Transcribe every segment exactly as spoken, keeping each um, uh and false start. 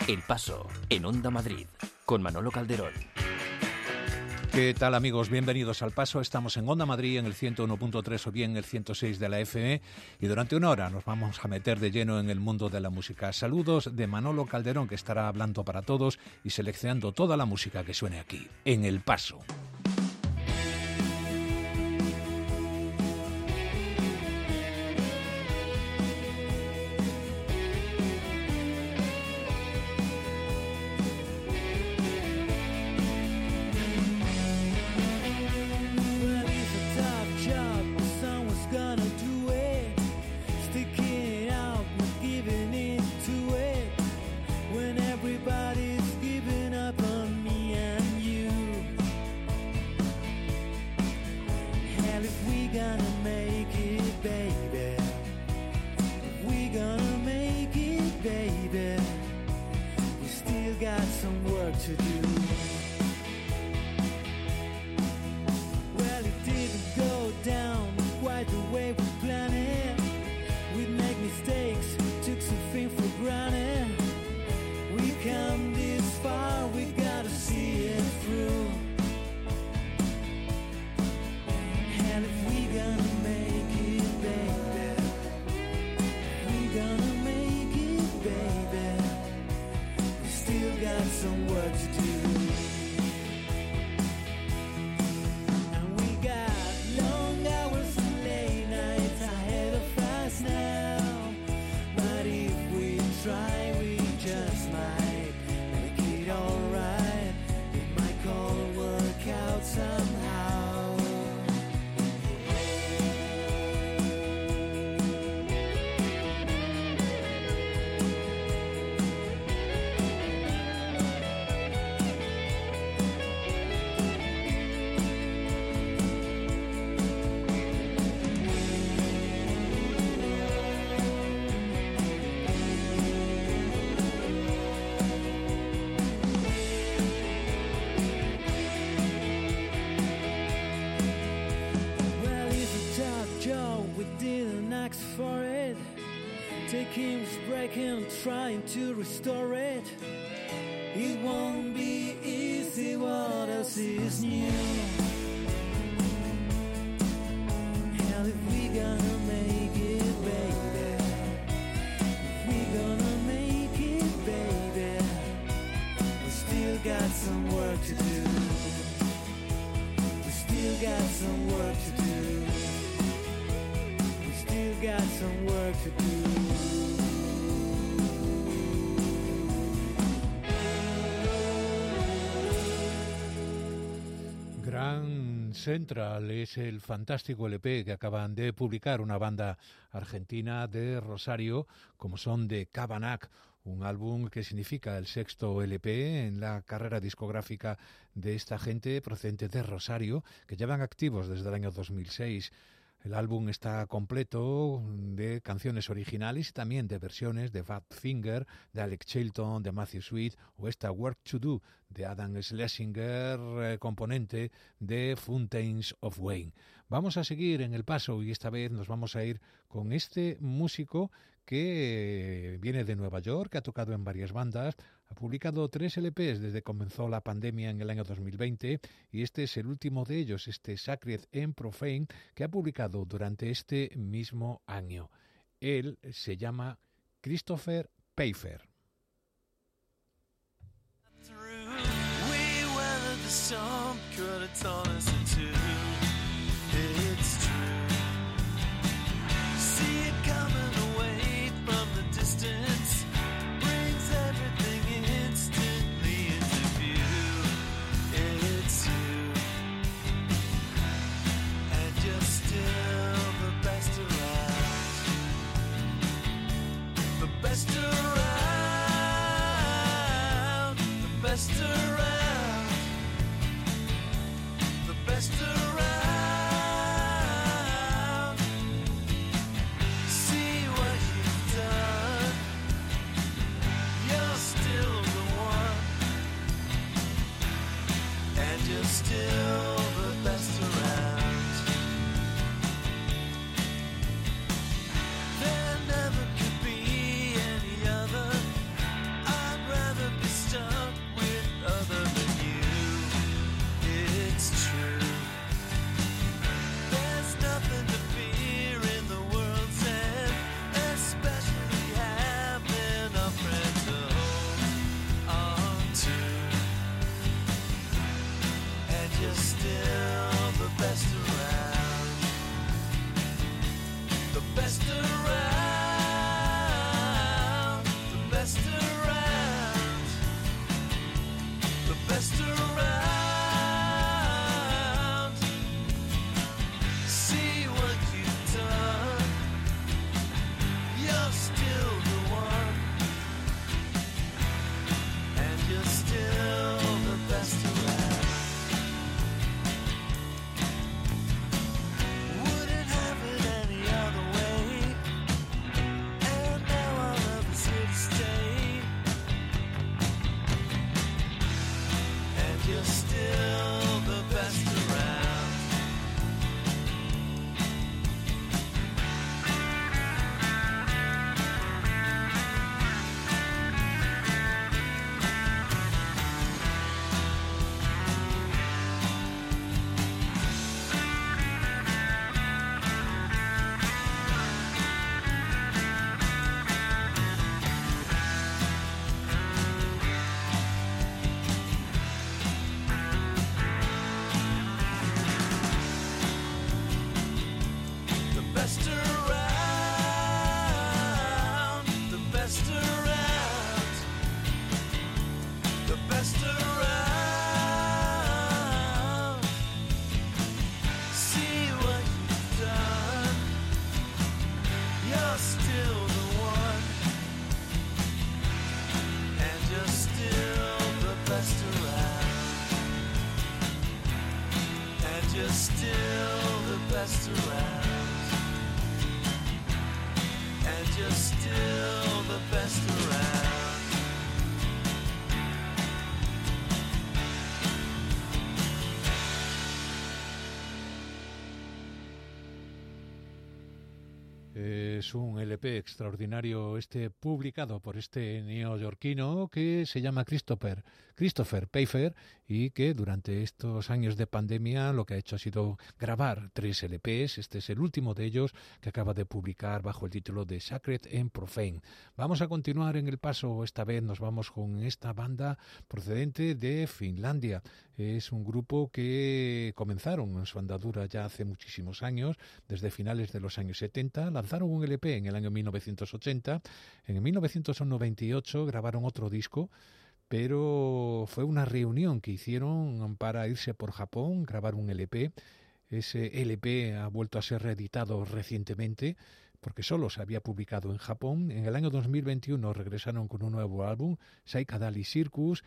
El Paso, en Onda Madrid, con Manolo Calderón. ¿Qué tal, amigos? Bienvenidos al Paso. Estamos en Onda Madrid en el ciento uno punto tres o bien el ciento seis de la F M y durante una hora nos vamos a meter de lleno en el mundo de la música. Saludos de Manolo Calderón, que estará hablando para todos y seleccionando toda la música que suene aquí, en El Paso. Trying to restore it. It won't be easy. What else is new? Hell, if we gonna make it, baby. If we gonna make it, baby. We still got some work to do. We still got some work to do. We still got some work to do. Grand Central es el fantástico L P que acaban de publicar una banda argentina de Rosario, como son de Cabanac, un álbum que significa el sexto L P en la carrera discográfica de esta gente procedente de Rosario, que llevan activos desde el año dos mil seis. El álbum está completo de canciones originales y también de versiones de Badfinger, de Alex Chilton, de Matthew Sweet o esta Work to Do de Adam Schlesinger, eh, componente de Fountains of Wayne. Vamos a seguir en el paso y esta vez nos vamos a ir con este músico que viene de Nueva York, que ha tocado en varias bandas, ha publicado tres L Pes desde que comenzó la pandemia en el año dos mil veinte y este es el último de ellos, este Sacred and Profane, que ha publicado durante este mismo año. Él se llama Christopher Pfeiffer. Best around, the best around, the best around. you're still the best around. The best around. The best around. The best around. See what you've done. You're still the one. And you're still the best around. Wouldn't have it any other way. And now our love is here to stay. And you're still the best around. The best around, the best around, the best around. See what you've done. You're still the one, and you're still the best around, and you're still the best around. And you're still the best around. Es un L P extraordinario este publicado por este neoyorquino que se llama Christopher, Christopher Pfeiffer y que durante estos años de pandemia lo que ha hecho ha sido grabar tres L Ps. Este es el último de ellos que acaba de publicar bajo el título de Sacred and Profane. Vamos a continuar en el paso, esta vez nos vamos con esta banda procedente de Finlandia. Es un grupo que comenzaron en su andadura ya hace muchísimos años, desde finales de los años setenta, lanzaron un L P en el año mil novecientos ochenta, en mil novecientos noventa y ocho grabaron otro disco, pero fue una reunión que hicieron para irse por Japón, grabar un L P. Ese L P ha vuelto a ser reeditado recientemente, porque solo se había publicado en Japón. En el año dos mil veintiuno regresaron con un nuevo álbum, Psychedelic Circus,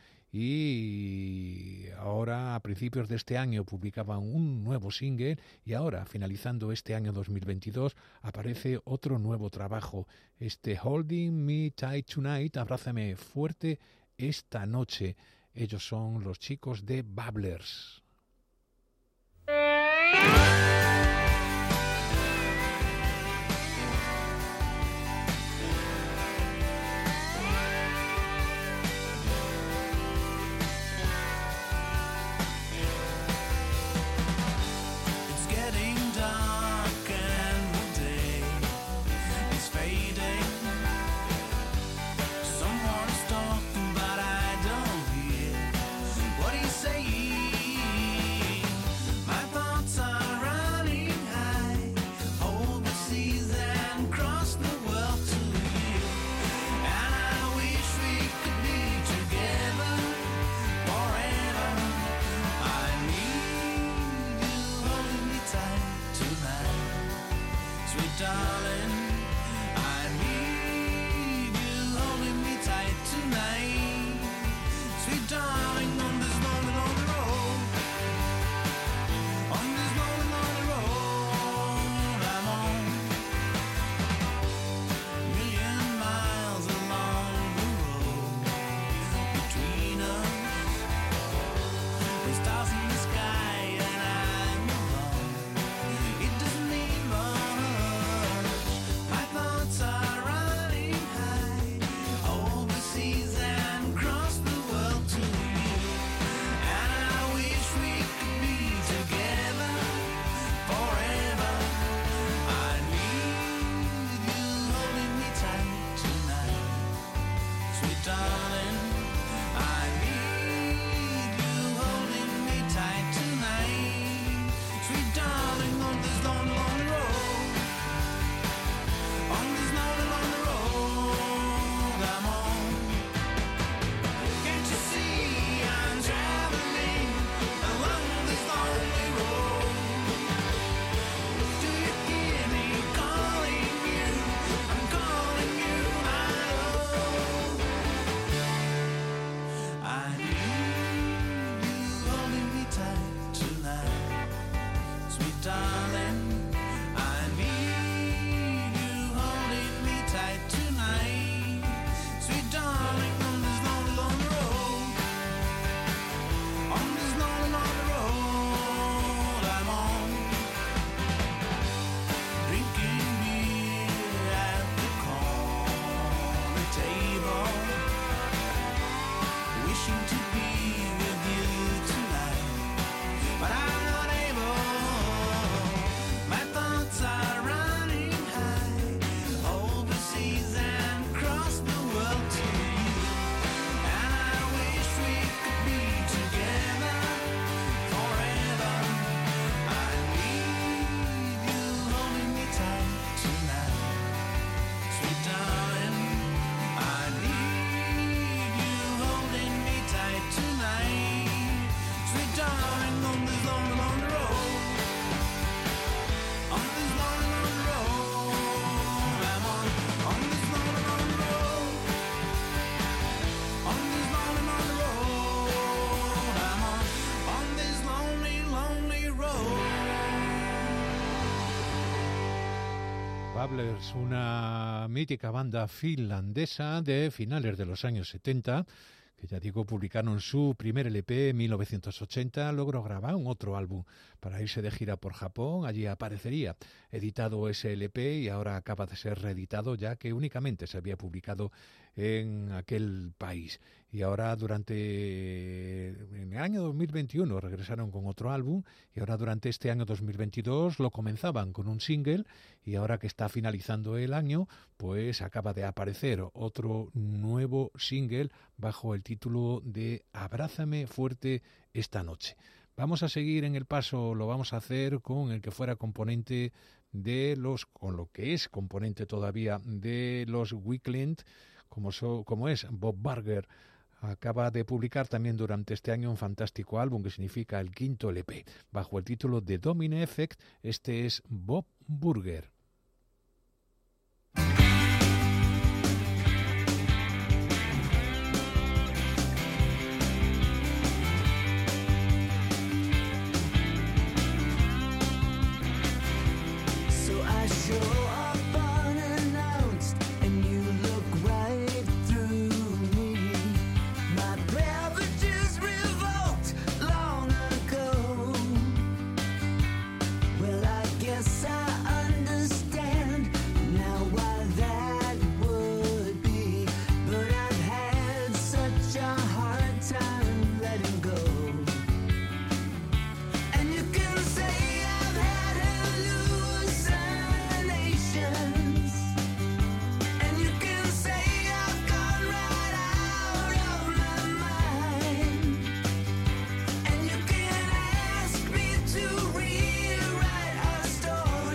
y ahora a principios de este año publicaban un nuevo single y ahora, finalizando este año dos mil veintidós, aparece otro nuevo trabajo, este Holding Me Tight Tonight, Abrázame Fuerte esta noche. Ellos son los chicos de Babblers. Someone's talking, but I don't hear what he's saying. lonely road. Babblers, una mítica banda finlandesa de finales de los años setenta, que ya digo, publicaron su primer L P en mil novecientos ochenta, logró grabar un otro álbum para irse de gira por Japón, allí aparecería editado ese L P y ahora acaba de ser reeditado ya que únicamente se había publicado en aquel país. Y ahora durante en el año dos mil veintiuno regresaron con otro álbum y ahora durante este año dos mil veintidós lo comenzaban con un single y ahora que está finalizando el año pues acaba de aparecer otro nuevo single bajo el título de Abrázame fuerte esta noche. Vamos a seguir en el paso, lo vamos a hacer con el que fuera componente de los, con lo que es componente todavía de los Weekend, como, so, como es Bob Burger. Acaba de publicar también durante este año un fantástico álbum que significa el quinto L P. Bajo el título de Domino Effect, este es Bob Burger. So I show up unannounced and you look right through me. My privileges revoked long ago. Well, I guess I understand now why that would be. But I've had such a hard time letting go. And you can say I've had hallucinations, and you can say I've gone right out of my mind, and you can ask me to rewrite our story.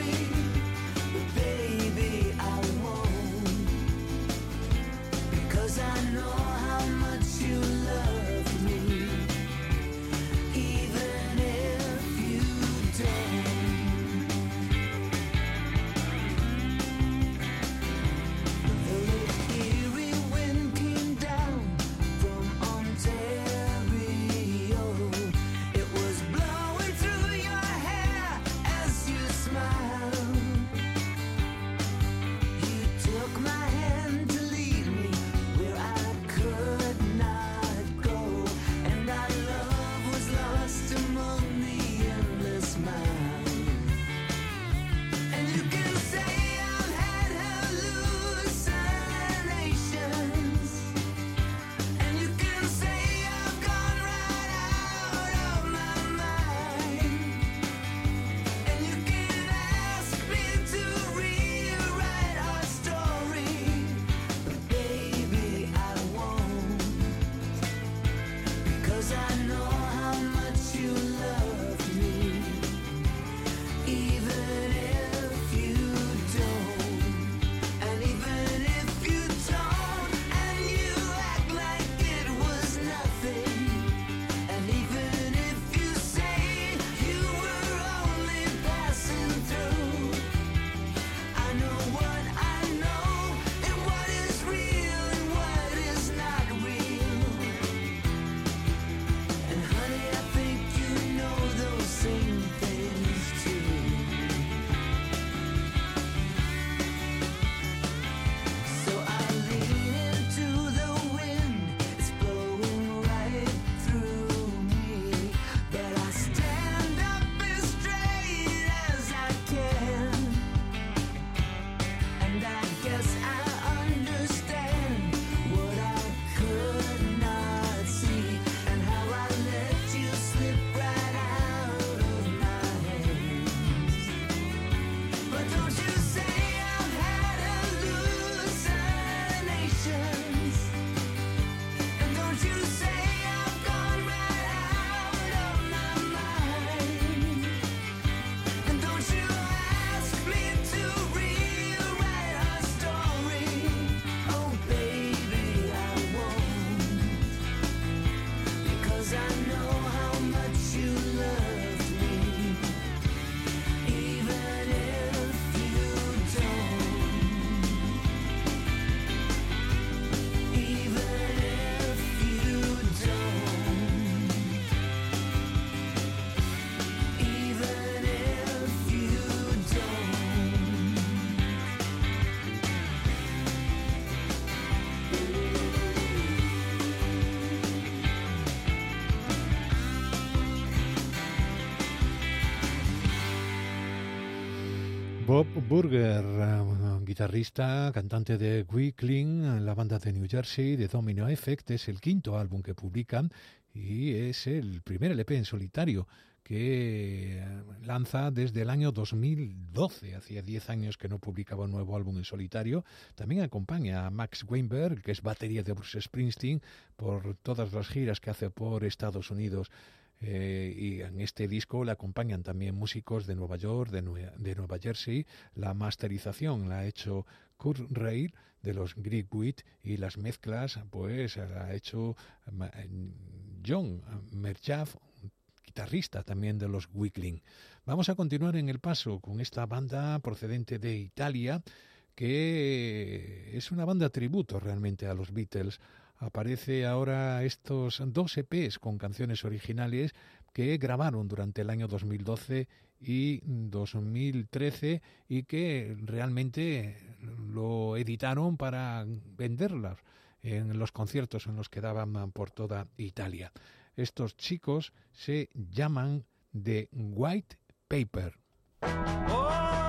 Bob Burger, uh, guitarrista, cantante de Weakling, la banda de New Jersey, de Domino Effect, es el quinto álbum que publican y es el primer L P en solitario que lanza desde el año dos mil doce, hacía diez años que no publicaba un nuevo álbum en solitario. También acompaña a Max Weinberg, que es batería de Bruce Springsteen, por todas las giras que hace por Estados Unidos. Eh, y en este disco le acompañan también músicos de Nueva York, de, Nue- de Nueva Jersey. La masterización la ha hecho Kurt Reil de los Greek Wheat y las mezclas pues la ha hecho ma- John Merchaff, guitarrista también de los Weakling. Vamos a continuar en el paso con esta banda procedente de Italia, que es una banda tributo realmente a los Beatles. Aparece ahora estos dos E Pes con canciones originales que grabaron durante el año dos mil doce y dos mil trece y que realmente lo editaron para venderlas en los conciertos en los que daban por toda Italia. Estos chicos se llaman The White Paper. Oh,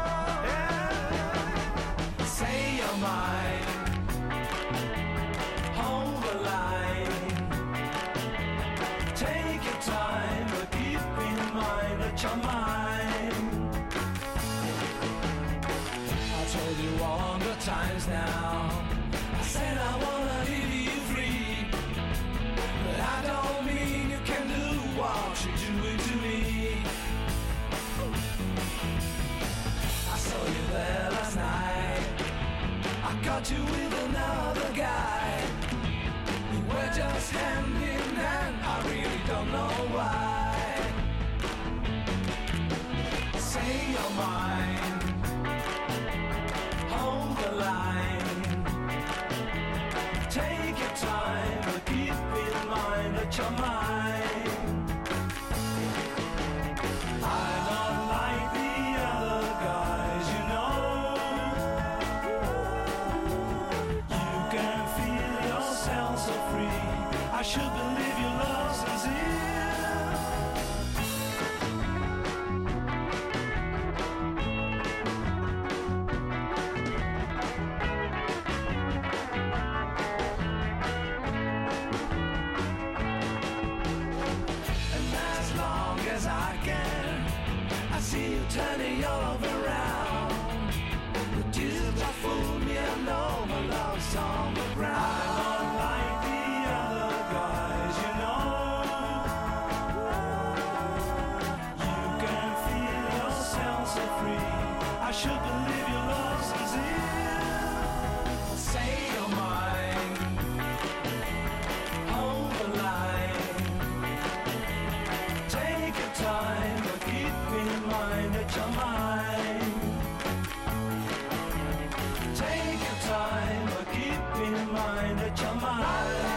yeah. Say your mind. Hold the line. Take your time, but keep in mind that you're mine. I told you a hundred times now. I said I wanna leave you free, but I don't mean you can do what you're doing to me. I saw you there last night. I caught you with another guy. We were just hand in hand. I really don't know why. Say your mind. Hold the line. Take your time, but keep in mind that you're mine. I'm not like the other guys, you know. You can feel yourself so free. I should believe your love's sincere. And as long as I can, I see you turning your love around. The tears are full me, I know my love's on the ground. I'm not like the other guys, you know. You can feel yourself so free. I should believe your love's sincere. Say your mind. Hold the line. Take your time, but keep in mind that you're mine. Take your time, but keep in mind that you're mine.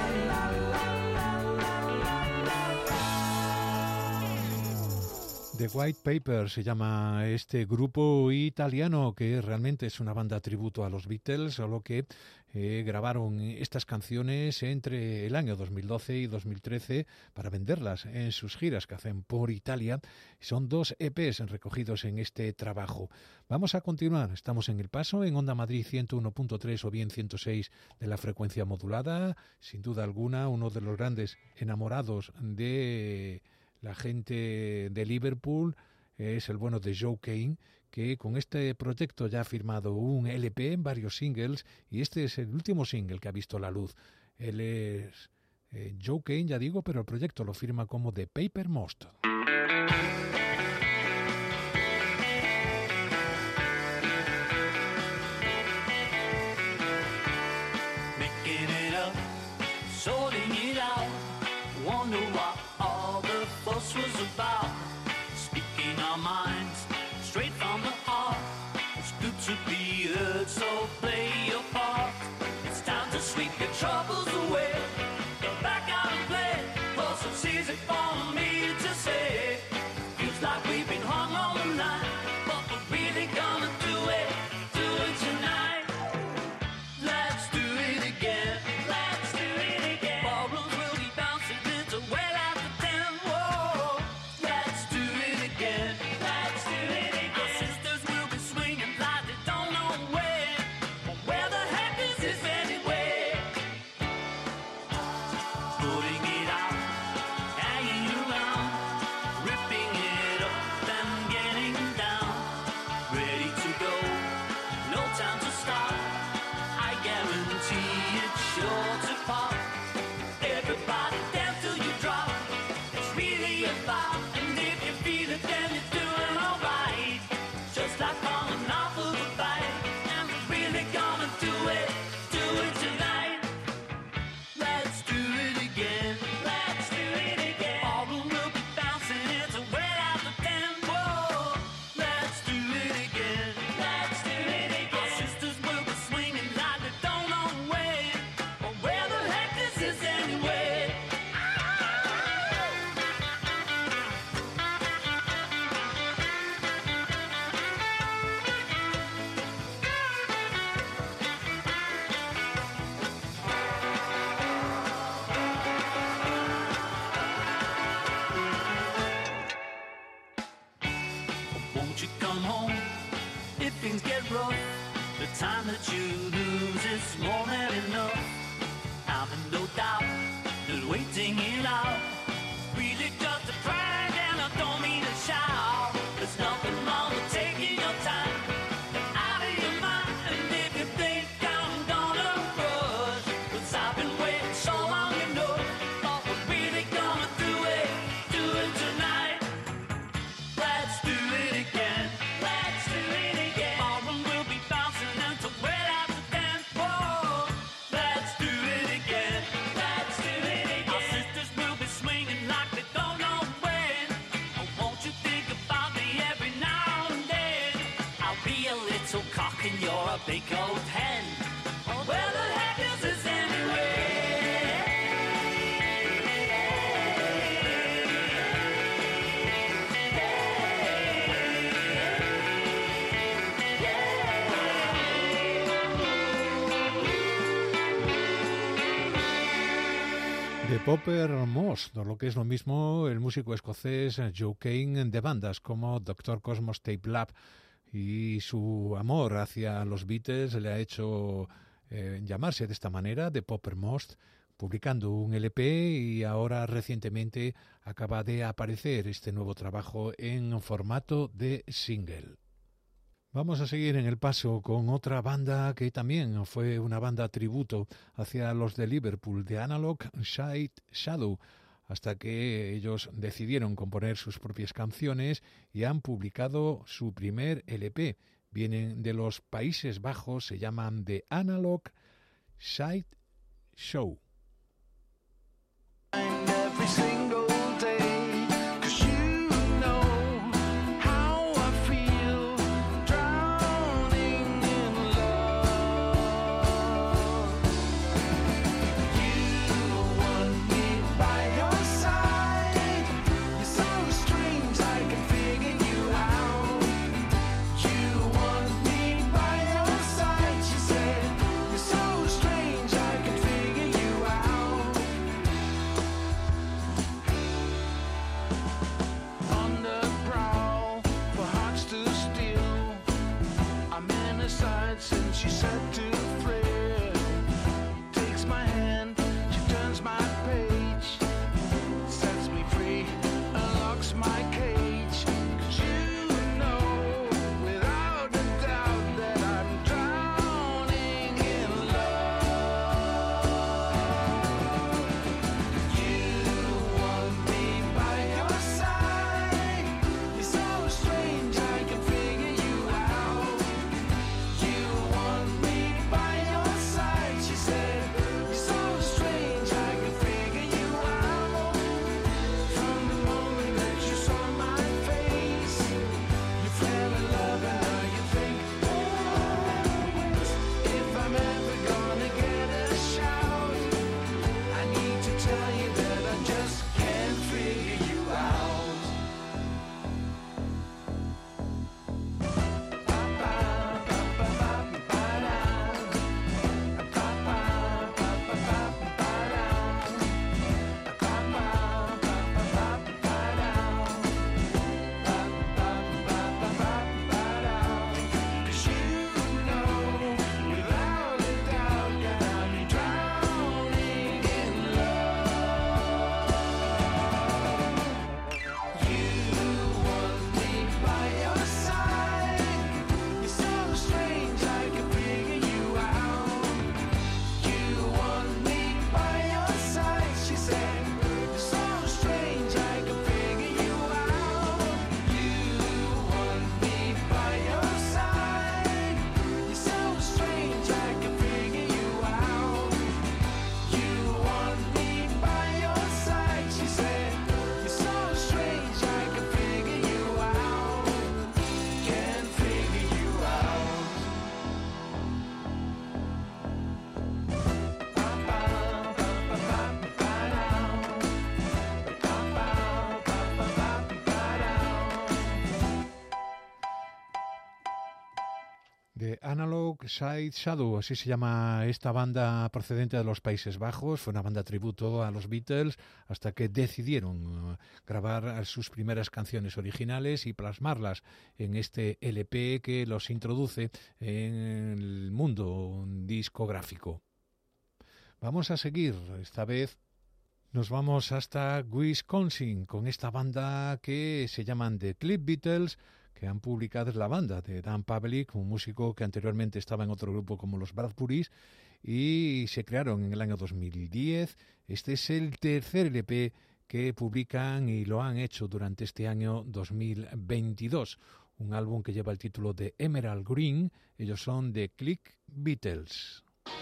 The White Paper se llama este grupo italiano que realmente es una banda tributo a los Beatles, solo que eh, grabaron estas canciones entre el año dos mil doce y dos mil trece para venderlas en sus giras que hacen por Italia. Son dos E Pes recogidos en este trabajo. Vamos a continuar. Estamos en El Paso, en Onda Madrid ciento uno punto tres o bien ciento seis de la frecuencia modulada. Sin duda alguna, uno de los grandes enamorados de la gente de Liverpool es el bueno de Joe Kane, que con este proyecto ya ha firmado un L P, varios singles, y este es el último single que ha visto la luz. Él es eh, Joe Kane, ya digo, pero el proyecto lo firma como The Paper Most. Making it up, sorting it out. Wonder what all the fuss was about. Speaking our minds straight from the heart. It's good to be heard, so play your part. It's time to sweep your troubles away. Go back out and play. For so easy for me to say. Feels like we've been hung all the night, but we're really gonna do it, do it tonight. Let's do it again. Let's do it again. Ballrooms will be bouncing into well after ten. Whoa. Let's do it again. Let's do it again. Our sisters will be swinging. Won't you come home if things get rough? The time that you lose is more than enough. I'm in no doubt that waiting it out really just a drag, and I don't mean to shout. There's nothing wrong with taking your time out of your mind. And if you think I'm gonna rush, 'cause I've been waiting so long, you know, thought we're really gonna do it, do it tonight. Let's do it again, let's do it again. Ballroom will be bouncing until we're out to dance. Whoa, let's do it again, let's do it again. Our sisters will be swinging like they don't know when. Oh, won't you think about me every now and then? I'll be a little cock and you're a big old hen. Where the heck is this anyway? De Popper Most, o lo que es lo mismo, el músico escocés Joe Kane, de bandas como Doctor Cosmos Tape Lab, y su amor hacia los Beatles le ha hecho eh, llamarse de esta manera, de Popper Most, publicando un L P, y ahora recientemente acaba de aparecer este nuevo trabajo en formato de single. Vamos a seguir en el paso con otra banda que también fue una banda tributo hacia los de Liverpool, de Analog Side Shadow, hasta que ellos decidieron componer sus propias canciones y han publicado su primer L P. Vienen de los Países Bajos, se llaman The Analog Side Show. Every single day, 'cause you know how I feel, drowning in love. You want me by your side. You're so strange, I can figure you out. You want me by your side, she said. You're so strange, I can figure you out. On the prowl for hearts to steal, I'm in her sights and she said to Fred. Takes my hand, she turns my page, sets me free, unlocks my cage. 'Cause you know without a doubt that I'm drowning in love. You want me by your side. You're so strange, I can figure you out. You want me The Analog Side Shadow, así se llama esta banda procedente de los Países Bajos. Fue una banda tributo a los Beatles hasta que decidieron uh, grabar sus primeras canciones originales y plasmarlas en este L P que los introduce en el mundo discográfico. Vamos a seguir, esta vez nos vamos hasta Wisconsin con esta banda que se llaman The Click Beatles, que han publicado la banda de Dan Pavlik, un músico que anteriormente estaba en otro grupo como los Bradburys, y se crearon en el año dos mil diez. Este es el tercer L P que publican y lo han hecho durante este año dos mil veintidós. Un álbum que lleva el título de Emerald Green. Ellos son The Click Beatles.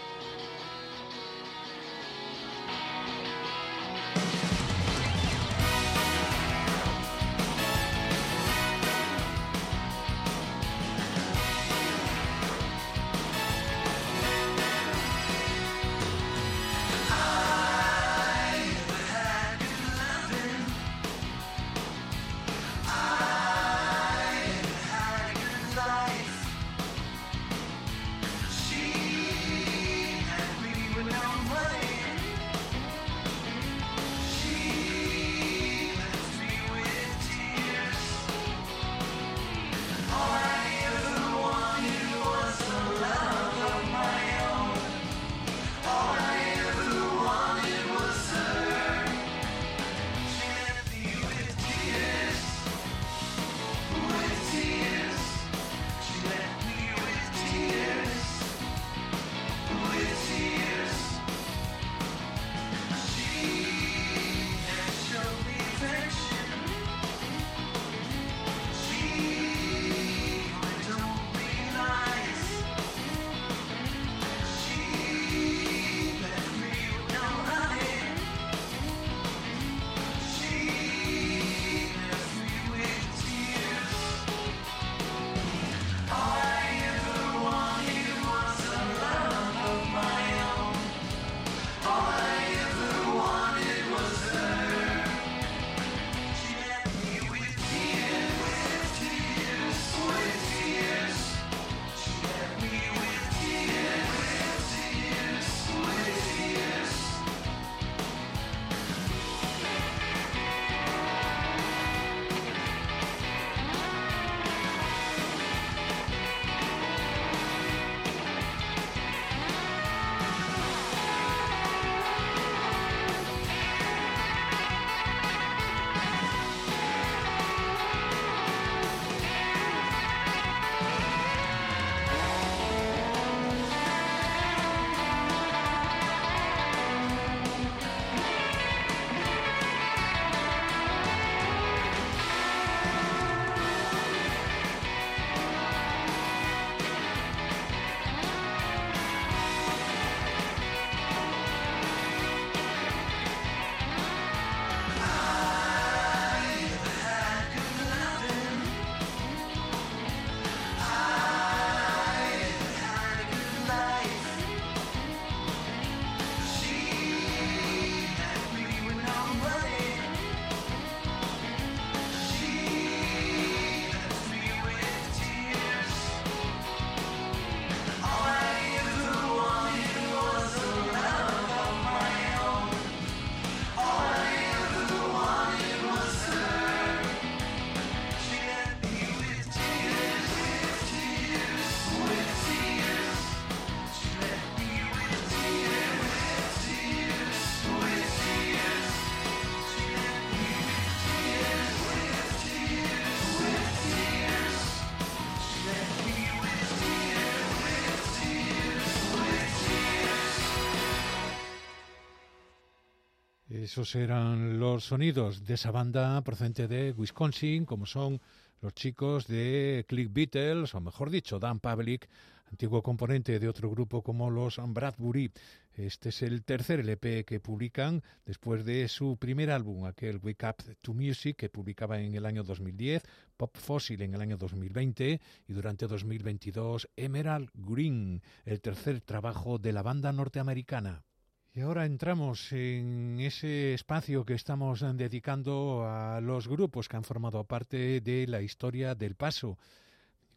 Esos eran los sonidos de esa banda procedente de Wisconsin, como son los chicos de Click Beatles, o mejor dicho, Dan Pavlik, antiguo componente de otro grupo como los Bradbury. Este es el tercer L P que publican después de su primer álbum, aquel Wake Up to Music, que publicaba en el año dos mil diez, Pop Fossil en el año dos mil veinte y durante dos mil veintidós Emerald Green, el tercer trabajo de la banda norteamericana. Y ahora entramos en ese espacio que estamos dedicando a los grupos que han formado parte de la historia del Paso.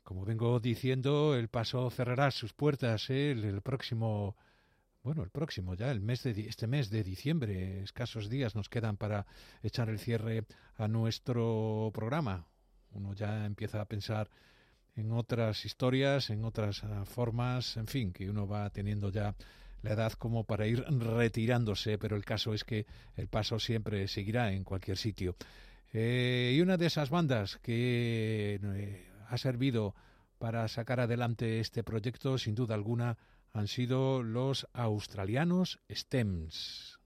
como vengo diciendo, El Paso cerrará sus puertas ¿eh? el, el próximo, bueno, el próximo ya, el mes de este mes de diciembre. Escasos días nos quedan para echar el cierre a nuestro programa. Uno ya empieza a pensar en otras historias, en otras uh, formas, en fin, que uno va teniendo ya la edad como para ir retirándose, pero el caso es que El Paso siempre seguirá en cualquier sitio. Eh, y una de esas bandas que eh, ha servido para sacar adelante este proyecto, sin duda alguna, han sido los australianos Stems.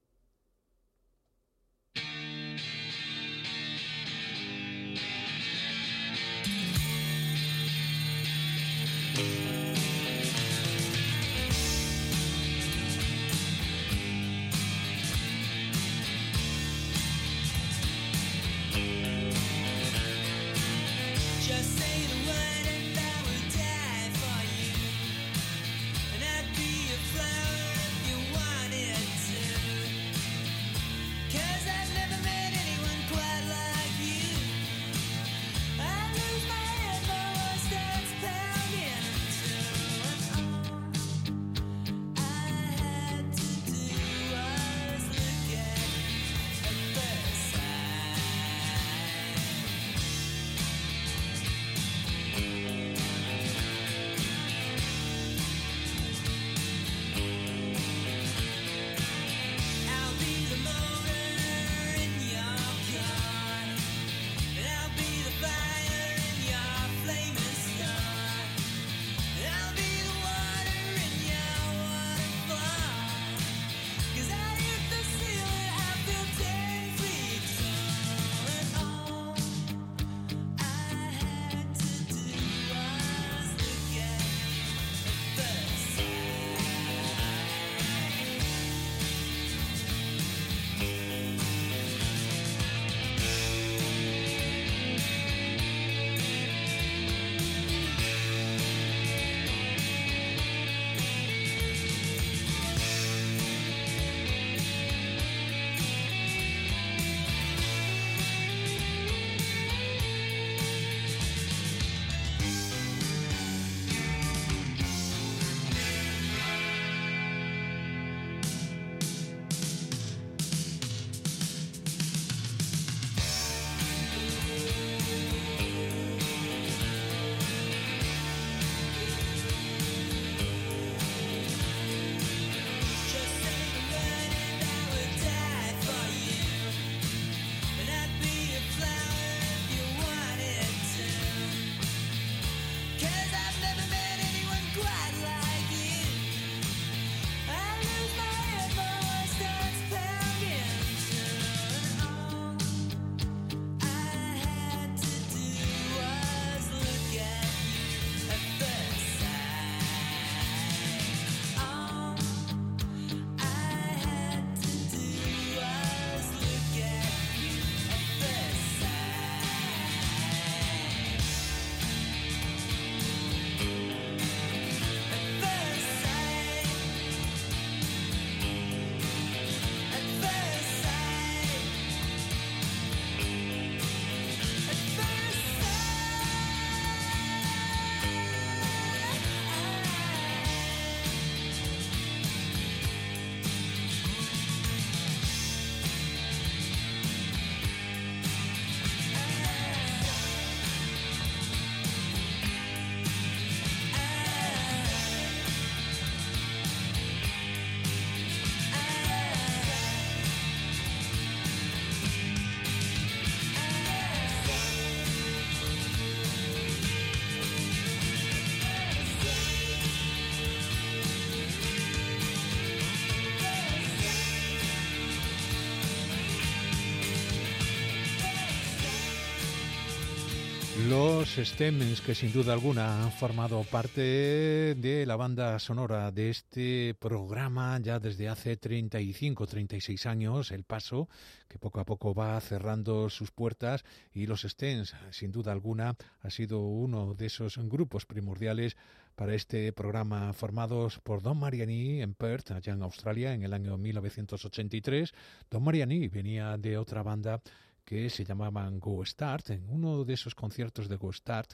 Los Stems, que sin duda alguna han formado parte de la banda sonora de este programa ya desde hace treinta y cinco, treinta y seis años, El Paso, que poco a poco va cerrando sus puertas, y los Stems, sin duda alguna, ha sido uno de esos grupos primordiales para este programa, formados por Don Mariani en Perth, allá en Australia, en el año mil novecientos ochenta y tres. Don Mariani venía de otra banda que se llamaban Go Start. En uno de esos conciertos de Go Start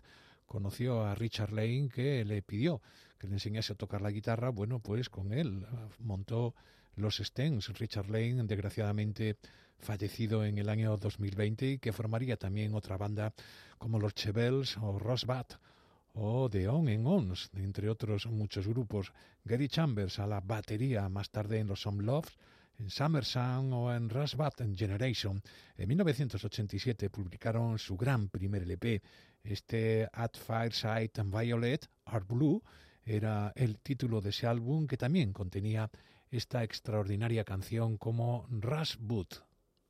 conoció a Richard Lane, que le pidió que le enseñase a tocar la guitarra. Bueno, pues con él montó los Stents. Richard Lane, desgraciadamente fallecido en el año dos mil veinte, y que formaría también otra banda como los Chevelles o Rosbat o The On and Ons, entre otros muchos grupos. Gary Chambers a la batería, más tarde en los Some Loves, en Summer Sun o en Rosbat Generation. En mil novecientos ochenta y siete publicaron su gran primer L P. Este At Fireside and Violet, Art Blue, era el título de ese álbum, que también contenía esta extraordinaria canción como Rush Boot.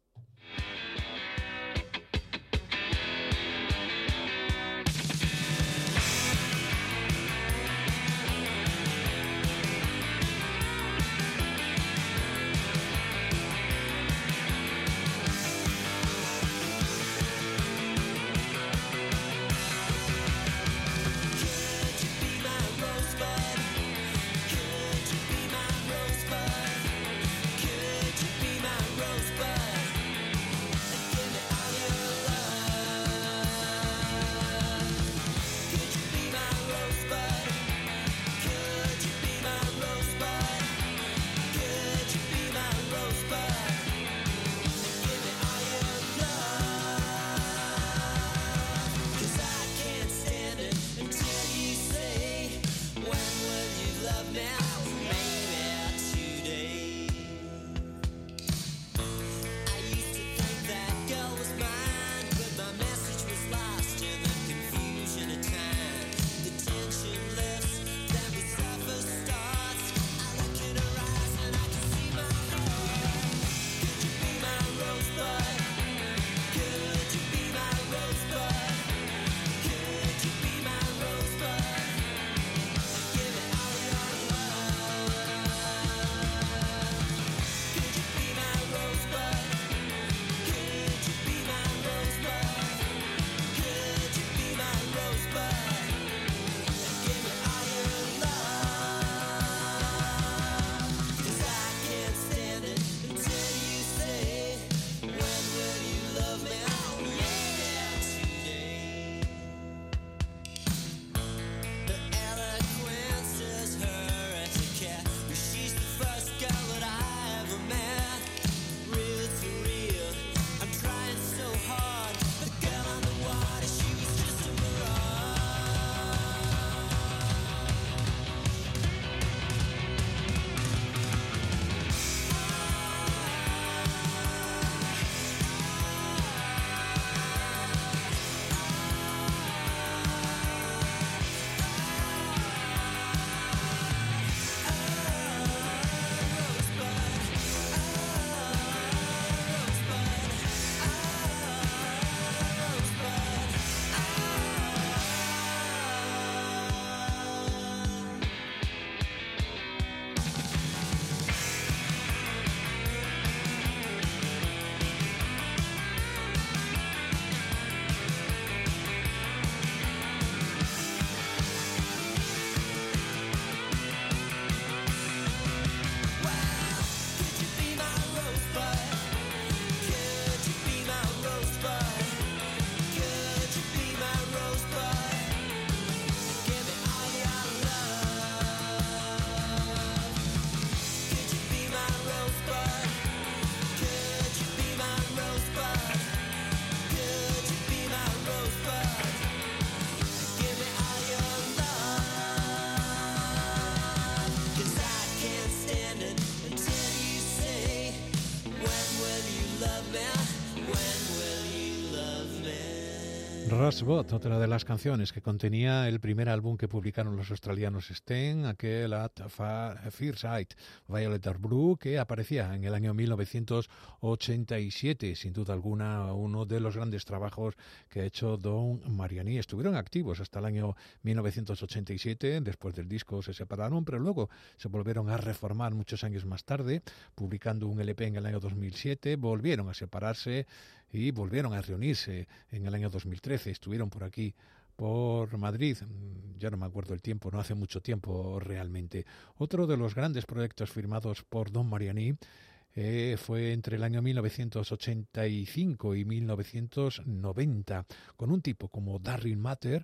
Rushbot, otra de las canciones que contenía el primer álbum que publicaron los australianos Steen, aquel At Fireside Violet Art Blue, que aparecía en el año mil novecientos ochenta y siete, sin duda alguna uno de los grandes trabajos que ha hecho Don Mariani. Estuvieron activos hasta el año mil novecientos ochenta y siete, después del disco se separaron, pero luego se volvieron a reformar muchos años más tarde, publicando un L P en el año dos mil siete, volvieron a separarse y volvieron a reunirse en el año dos mil trece. Estuvieron por aquí, por Madrid, ya no me acuerdo el tiempo, no hace mucho tiempo realmente. Otro de los grandes proyectos firmados por Don Mariani eh, fue entre el año mil novecientos ochenta y cinco y mil novecientos noventa, con un tipo como Darryl Matter,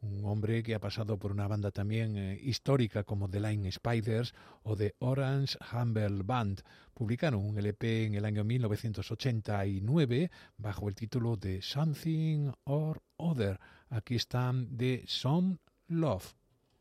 un hombre que ha pasado por una banda también eh, histórica como The Line Spiders o The Orange Humble Band. Publicaron un L P en el año mil novecientos ochenta y nueve bajo el título de Something or Other. Aquí están de Some Love.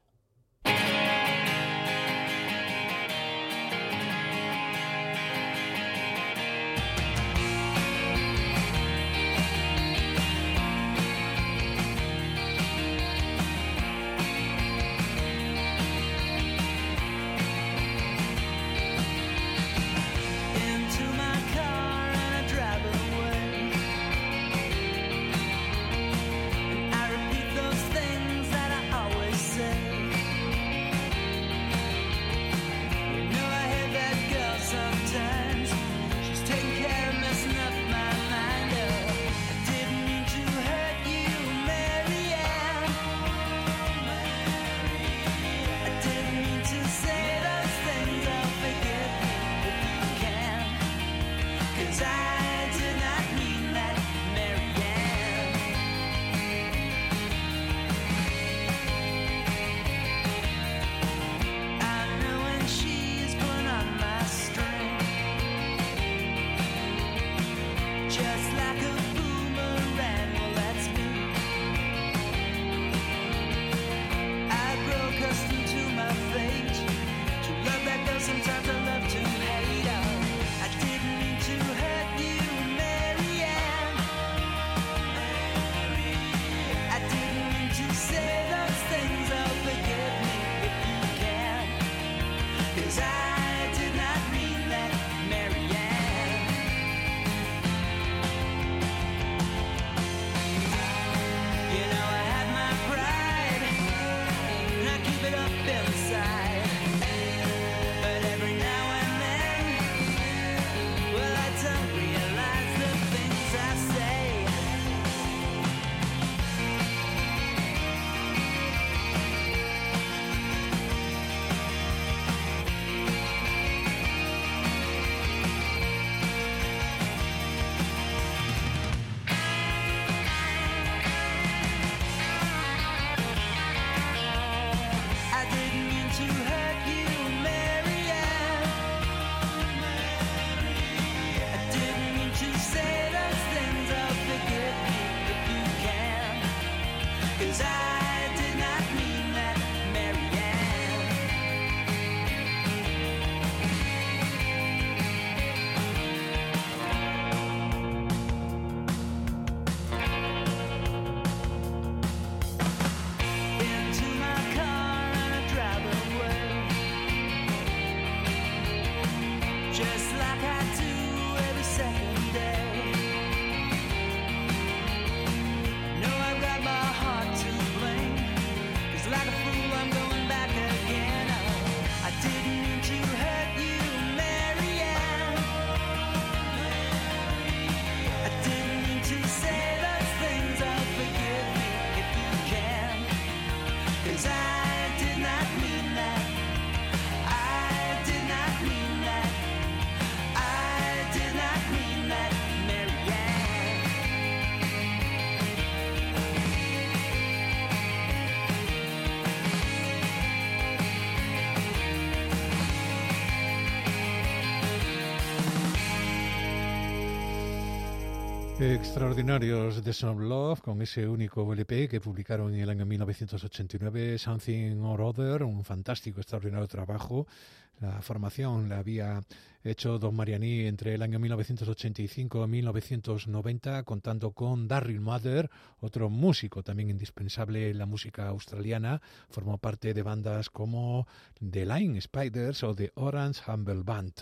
Extraordinarios de Some Love, con ese único L P que publicaron en el año mil novecientos ochenta y nueve, Something or Other, un fantástico, extraordinario trabajo. La formación la había hecho Don Mariani entre el año mil novecientos ochenta y cinco y mil novecientos noventa, contando con Darryl Mather, otro músico también indispensable en la música australiana. Formó parte de bandas como The Line Spiders o The Orange Humble Band.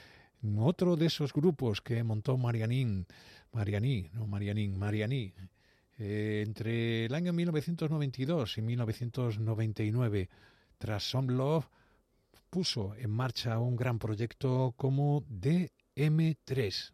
Otro de esos grupos que montó Mariani, Mariani, no Marianín, Mariani, eh, entre el año mil novecientos noventa y dos y mil novecientos noventa y nueve, tras Some Love, puso en marcha un gran proyecto como D M tres.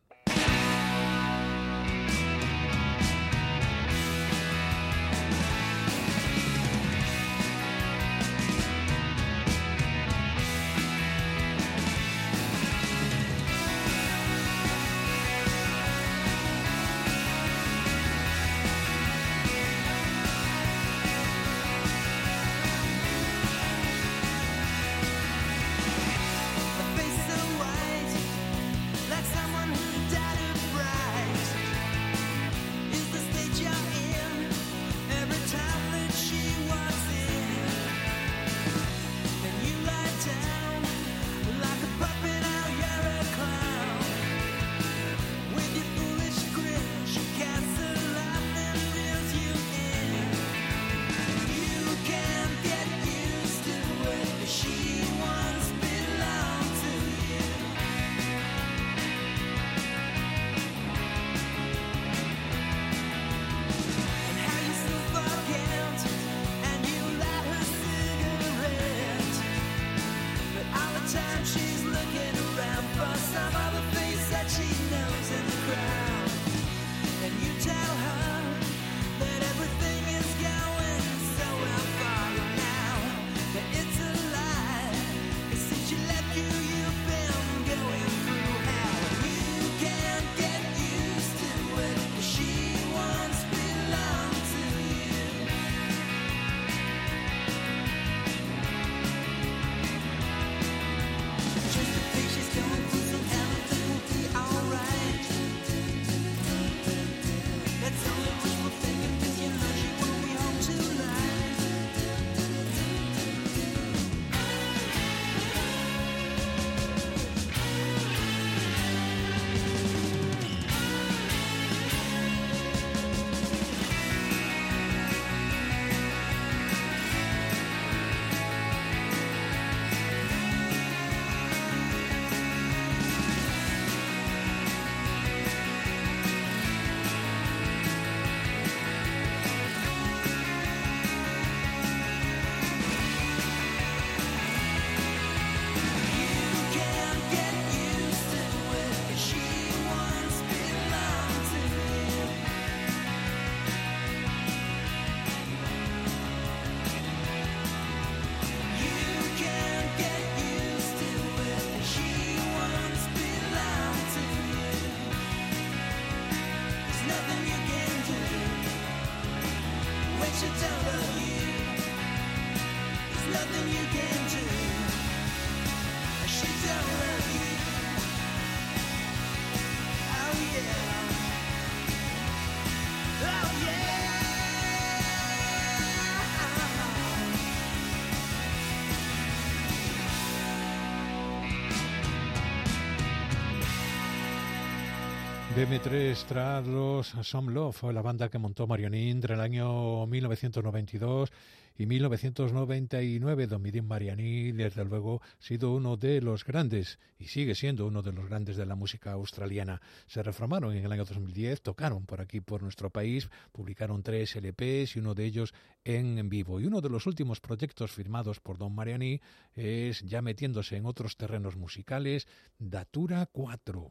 B M tres tras los Some Love, la banda que montó Mariani entre el año mil novecientos noventa y dos y mil novecientos noventa y nueve. Don Miguel Mariani, desde luego, ha sido uno de los grandes y sigue siendo uno de los grandes de la música australiana. Se reformaron en el año dos mil diez, tocaron por aquí, por nuestro país, publicaron tres L Pes y uno de ellos en, en vivo. Y uno de los últimos proyectos firmados por Don Mariani es, ya metiéndose en otros terrenos musicales, Datura cuatro.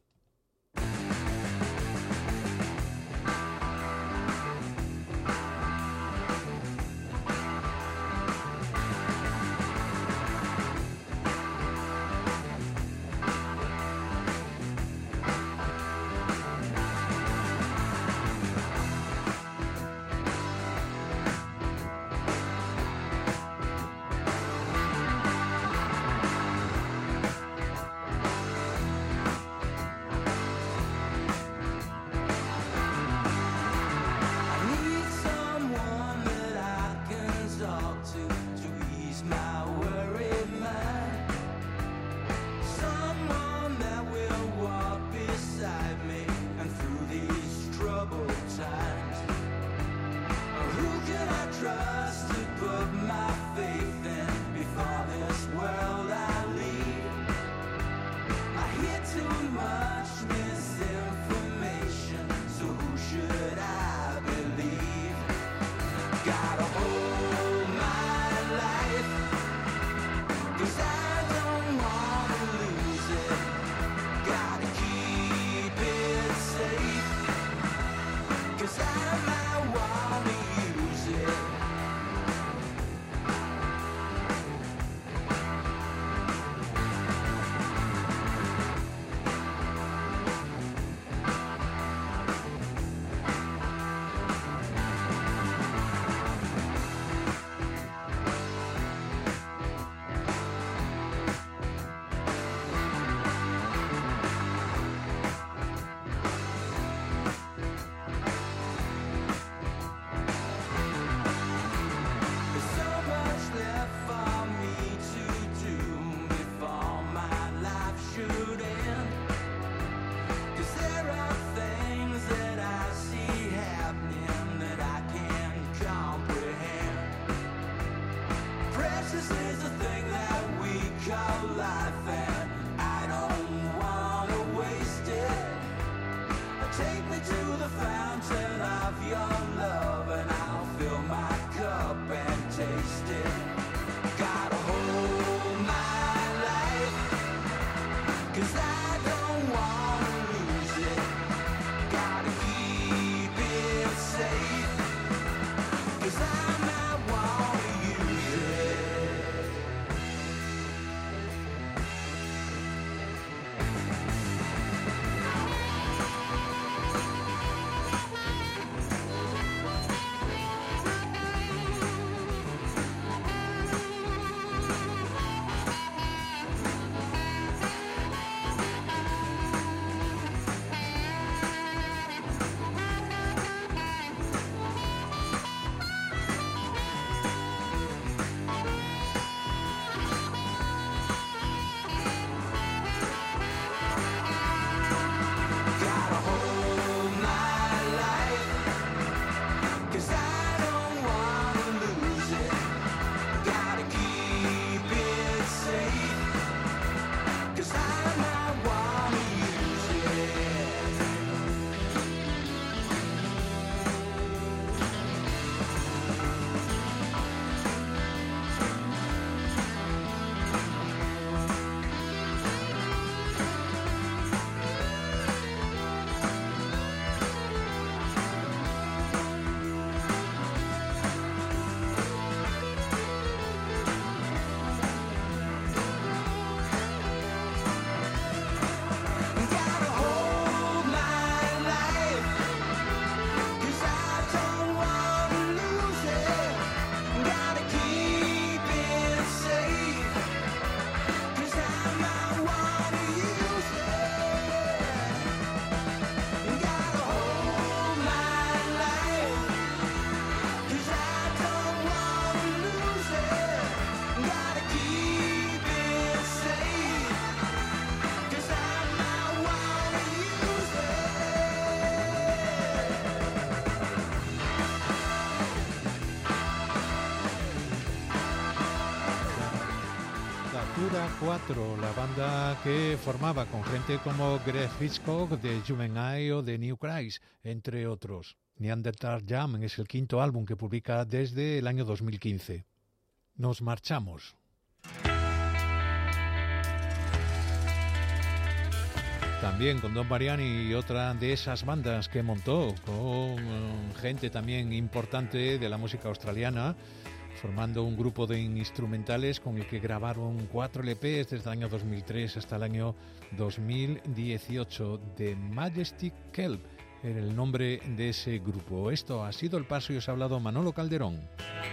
Ventura cuatro, la banda que formaba con gente como Greg Hitchcock de Juvenile o de New Christ, entre otros. Neanderthal Jam es el quinto álbum que publica desde el año dos mil quince. Nos marchamos. También con Don Mariani y otra de esas bandas que montó, con gente también importante de la música australiana, formando un grupo de instrumentales con el que grabaron cuatro L Pes desde el año dos mil tres hasta el año dos mil dieciocho. The Majestic Kelp era el nombre de ese grupo. Esto ha sido El Paso y os ha hablado Manolo Calderón.